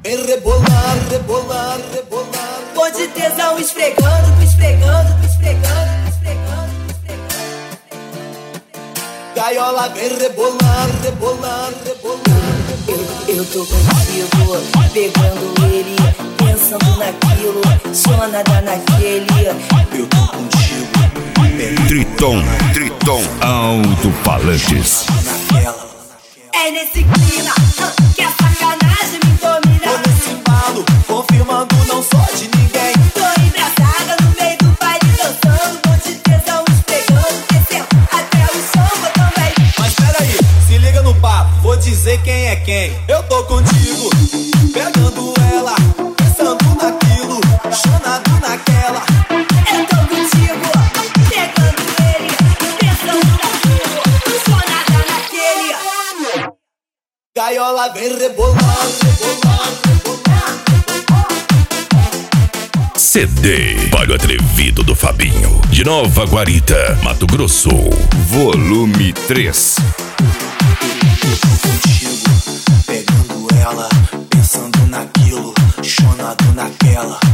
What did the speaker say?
Vem rebolar, rebolar, rebolar. Bom de tesão esfregando, esfregando, esfregando, esfregando, esfregando. Gaiola, vem rebolar, rebolar, rebolar. Eu tô contigo, pegando ele, pensando naquilo, só nada naquele. Eu tô contigo, Triton Alto-Falantes. É nesse clima que a sacanagem me domina. Tô nesse embalo, confirmando não sou de ninguém. Tô embraçada no meio do baile dançando, bom de tesão esfregando, descendo até o chão, vou também. Mas peraí, se liga no papo, vou dizer quem é quem. Eu tô contigo, pegando ela, pensando naquilo, chonado naquela. Eu tô contigo, pegando ele, pensando naquilo, chonada naquele. Gaiola, vem rebolar, rebolar, rebolar. CD Palho Atrevido do Fabinho, de Nova Guarita, Mato Grosso, volume 3. Tô contigo, pegando ela, pensando naquilo, chonado naquela.